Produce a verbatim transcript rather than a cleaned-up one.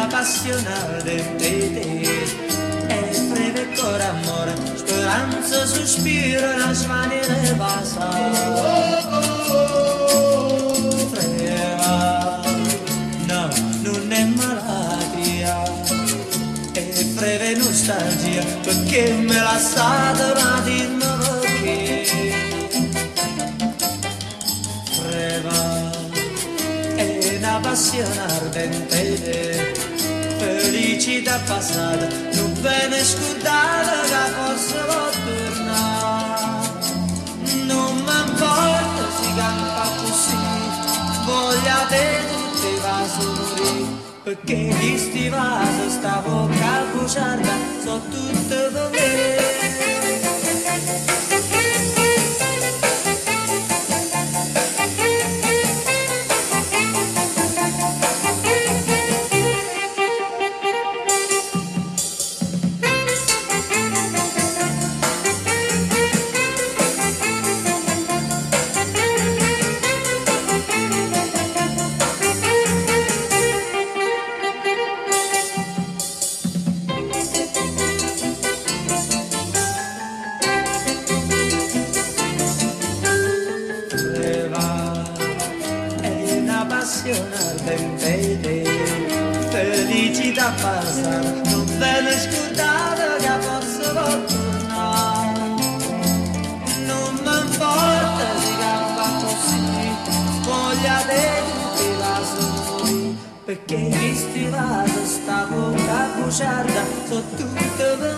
una passione ardente e breve cor amore, speranza, sospiro, una svanire passa. Freva, no, non è malattia, è breve nostalgia, perché me l'ha stata, ma dimmi perché. Freva, è una passione ardente, felicità passata, non bene scordata che forse può tornare. Non mi importa si campa così, voglia te tutti i vasi morì, perché chi sti vasi sta bocca a cuciarda, so tutte per me. Ardente, felicità passata, non bene scordata che forse può tornare. Non mi importa si campa così, voglia te tutti la soli, perché chi sti vaso sta bocca a cuciarda, so tutte per